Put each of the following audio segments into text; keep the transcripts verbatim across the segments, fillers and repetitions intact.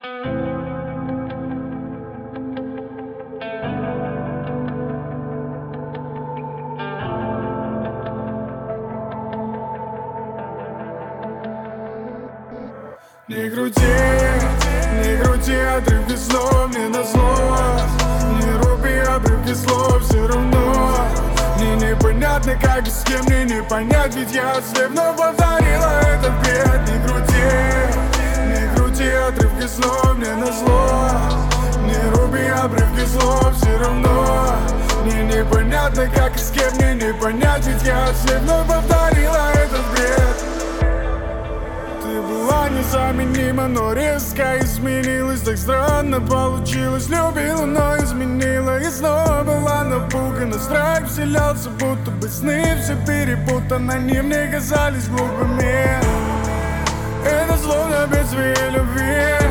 Не груди, не груди отрывки слов мне назло. Не руби обрывки слов все равно. Мне непонятно, как и с кем, мне не понять, ведь я слепно повторила этот бред. Не груди, не груди отрывки слов мне назло. Не руби обрывки слов все равно. Мне непонятно, как и с кем, мне не понять, ведь я слепно повторила этот бред. Ты была незаменима, но резко изменилась. Так странно получилось, любила, но изменила. И снова была напугана, страх вселялся, будто бы сны все перепутаны. Они мне казались глупыми. Это словно без твоей любви.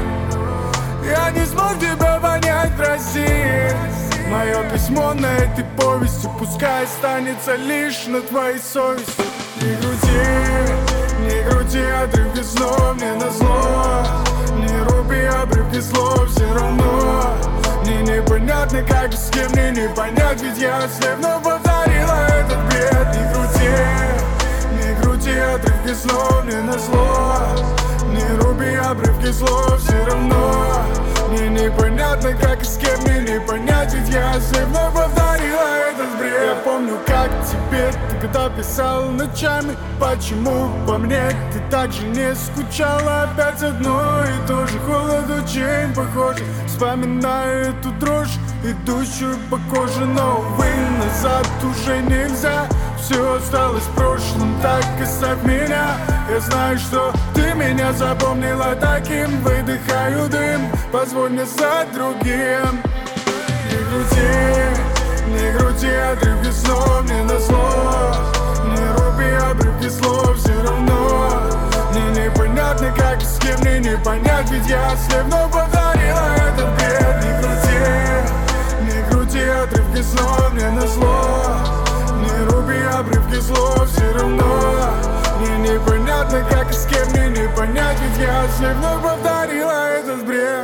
Я не смог тебя понять, прости. Мое письмо на этой повести пускай останется лишь на твоей совести. Не груди, не груди отрывки слов мне назло. Не руби обрывки слов все равно. Мне непонятно, как и с кем, мне не понять, ведь я слепно повторила этот бред. Не груди, не груди отрывки слов мне назло. Не руби обрывки слов все равно. Мне непонятно, как и с кем, мне не понять, ведь я слепно повторила этот бред. Я помню, как тебе ты когда писал ночами. Почему по мне ты так же не скучала? Опять одно и то же, холод очень похожий. Вспоминаю эту дрожь, идущую по коже. Но, увы, назад уже нельзя. Все осталось в прошлом, так оставь меня. Я знаю, что ты меня запомнила таким. Выдыхаю дым, позволь мне стать другим. Не груди, не груди отрывки слов мне назло. Не руби обрывки слов все равно. Мне непонятно, как и с кем, мне не понять, ведь я слепно повторила этот бред. Не груди, не груди отрывки слов мне назло. Не руби обрывки слов все равно. Мне непонятно, как и с кем, мне не понять, ведь я слепно повторила этот бред.